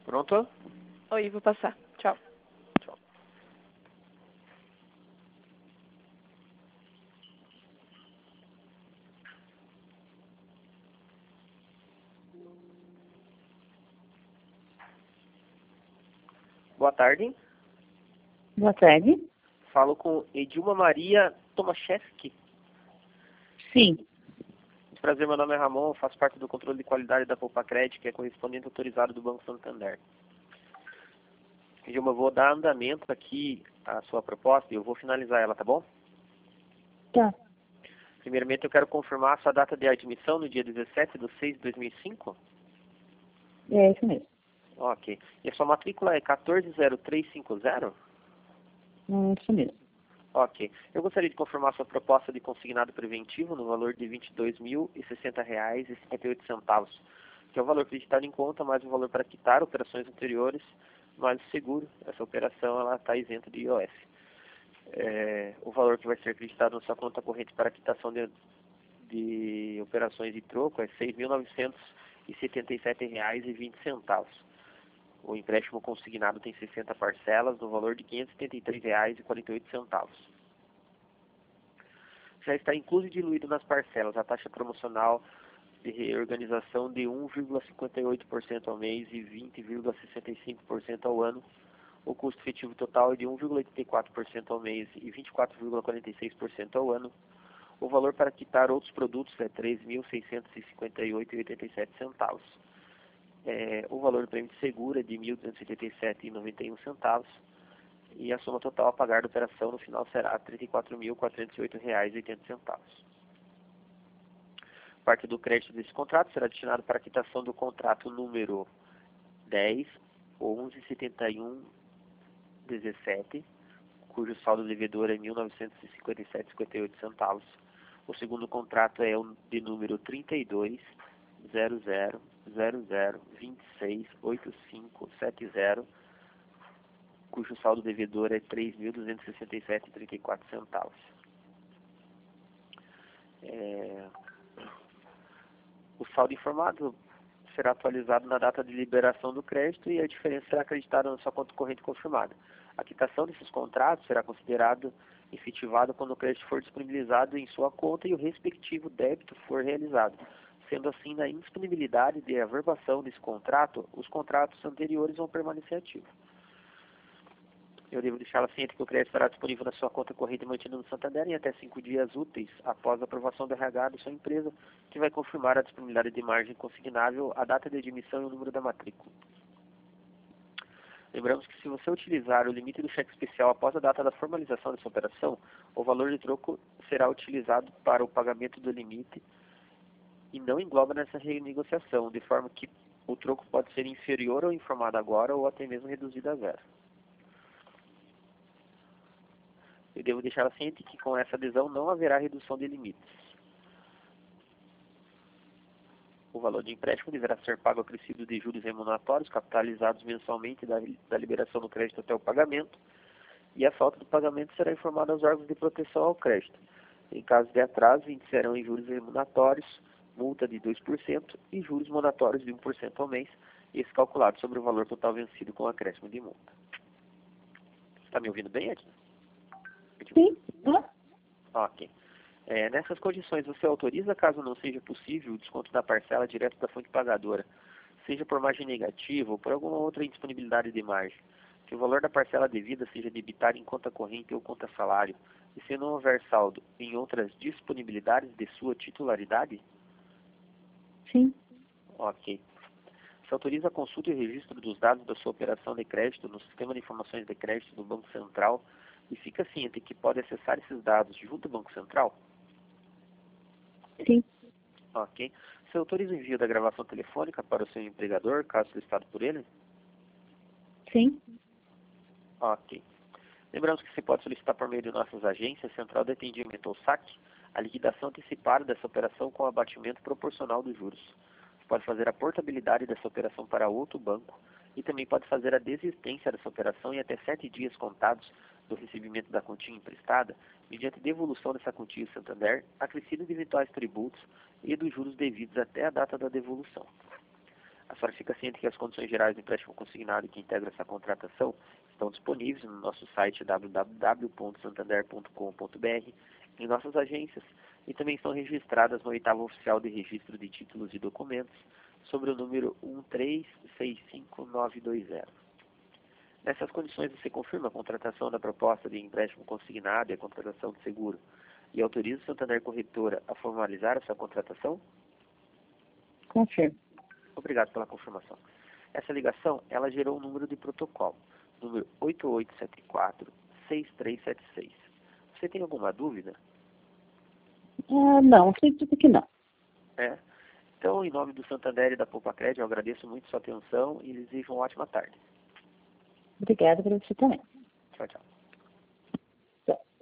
Pronto? Oi, vou passar. Tchau. Tchau. Boa tarde. Boa tarde. Falo com Edilma Maria Tomaszewski. Sim. Prazer, meu nome é Ramon, faço parte do controle de qualidade da Poupa-Cred, que é correspondente autorizado do Banco Santander. Edilma, eu vou dar andamento aqui à sua proposta e eu vou finalizar ela, tá bom? Tá. Primeiramente, eu quero confirmar a sua data de admissão no dia 17/6/2005. É isso mesmo. Ok. E a sua matrícula é 140350? Isso mesmo. Ok. Eu gostaria de confirmar a sua proposta de consignado preventivo no valor de R$ 22.060,58, que é o valor acreditado em conta, mais o valor para quitar operações anteriores, mais o seguro. Essa operação está isenta de IOF. O valor que vai ser acreditado na sua conta corrente para quitação de operações de troco é R$ 6.977,20. O empréstimo consignado tem 60 parcelas no valor de R$ 573,48. Já está incluso e diluído nas parcelas a taxa promocional de reorganização de 1,58% ao mês e 20,65% ao ano. O custo efetivo total é de 1,84% ao mês e 24,46% ao ano. O valor para quitar outros produtos é R$ 3.658,87. O valor do prêmio de seguro é de R$ 1.287,91. E a soma total a pagar da operação no final será R$ 34.408,80. Parte do crédito desse contrato será destinado para a quitação do contrato número 10.1171.17, cujo saldo devedor é R$ 1.957,58. O segundo contrato é o de número 32.00.00.26.85.70, cujo saldo devedor é R$ 3.267,34. O saldo informado será atualizado na data de liberação do crédito e a diferença será acreditada na sua conta corrente confirmada. A quitação desses contratos será considerada efetivada quando o crédito for disponibilizado em sua conta e o respectivo débito for realizado. Sendo assim, na indisponibilidade de averbação desse contrato, os contratos anteriores vão permanecer ativos. Eu devo deixá-la ciente que o crédito estará disponível na sua conta corrente mantida no Santander em até 5 dias úteis após a aprovação do RH da sua empresa, que vai confirmar a disponibilidade de margem consignável, a data de admissão e o número da matrícula. Lembramos que se você utilizar o limite do cheque especial após a data da formalização dessa operação, o valor de troco será utilizado para o pagamento do limite e não engloba nessa renegociação, de forma que o troco pode ser inferior ao informado agora ou até mesmo reduzido a zero. Eu devo deixar ciente que com essa adesão não haverá redução de limites. O valor do empréstimo deverá ser pago acrescido de juros remuneratórios capitalizados mensalmente da liberação do crédito até o pagamento, e a falta do pagamento será informada aos órgãos de proteção ao crédito. Em caso de atraso, incidirão em juros remuneratórios, multa de 2% e juros moratórios de 1% ao mês, esse calculado sobre o valor total vencido com acréscimo de multa. Está me ouvindo bem, Edna? Sim. Ok. Nessas condições, você autoriza, caso não seja possível, o desconto da parcela direto da fonte pagadora, seja por margem negativa ou por alguma outra indisponibilidade de margem, que o valor da parcela devida seja debitado em conta corrente ou conta salário, e se não houver saldo em outras disponibilidades de sua titularidade? Sim. Ok. Você autoriza a consulta e o registro dos dados da sua operação de crédito no Sistema de Informações de Crédito do Banco Central e fica ciente que pode acessar esses dados junto ao Banco Central? Sim. Ok. Você autoriza o envio da gravação telefônica para o seu empregador, caso solicitado por ele? Sim. Ok. Lembramos que você pode solicitar por meio de nossas agências, Central de Atendimento ou SAC, a liquidação antecipada dessa operação com abatimento proporcional dos juros. Você pode fazer a portabilidade dessa operação para outro banco e também pode fazer a desistência dessa operação em até 7 dias contados do recebimento da quantia emprestada, mediante devolução dessa quantia ao Santander, acrescido de eventuais tributos e dos juros devidos até a data da devolução. A senhora fica ciente que as condições gerais do empréstimo consignado que integram essa contratação estão disponíveis no nosso site www.santander.com.br, em nossas agências, e também estão registradas no 8º Oficial de Registro de Títulos e Documentos, sobre o número 1365920. Nessas condições, você confirma a contratação da proposta de empréstimo consignado e a contratação de seguro e autoriza o Santander Corretora a formalizar essa contratação? Confirmo. Obrigado pela confirmação. Essa ligação, ela gerou um número de protocolo, número 8874-6376. Você tem alguma dúvida? Não, acredito que não. É. Então, em nome do Santander e da Poupacred, eu agradeço muito sua atenção e desejo uma ótima tarde. Obrigada para você também. Tchau, tchau.